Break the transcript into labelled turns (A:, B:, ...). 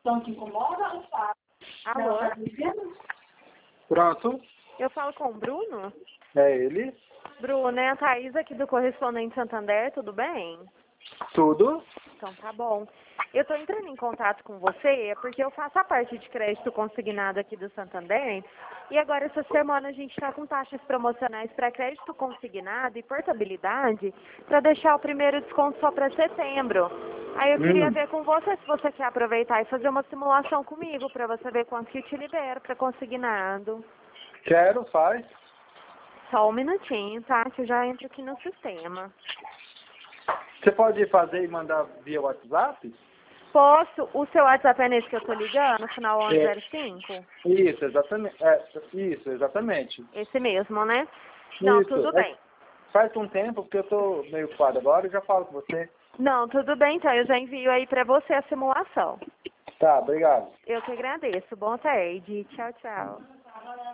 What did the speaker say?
A: Então, que incomoda o fato.
B: Alô?
C: Pronto,
B: Eu falo com o Bruno?
C: é ele.
B: Bruno, é a Thaís aqui do Correspondente Santander, tudo bem?
C: Tudo?
B: Então tá bom. Eu tô entrando em contato com você porque eu faço a parte de crédito consignado aqui do Santander e agora essa semana a gente está com taxas promocionais para crédito consignado e portabilidade para deixar o primeiro desconto só para setembro. Aí eu queria ver com você se você quer aproveitar e fazer uma simulação comigo para você ver quanto que te libera para consignado.
C: Quero, faz.
B: Só um minutinho, tá? Que eu já entro aqui no sistema.
C: Você pode fazer e mandar via WhatsApp?
B: Posso? O seu WhatsApp é nesse que eu tô ligando, final 1105?
C: Isso, exatamente. Isso, exatamente.
B: Esse mesmo, né? Não,
C: Isso.
B: tudo bem.
C: Faz um tempo, porque eu tô meio ocupado agora, eu já falo com você.
B: Não, tudo bem, então. Eu já envio aí pra você a simulação.
C: Tá, obrigado.
B: Eu que agradeço. Boa tarde. Tchau, tchau.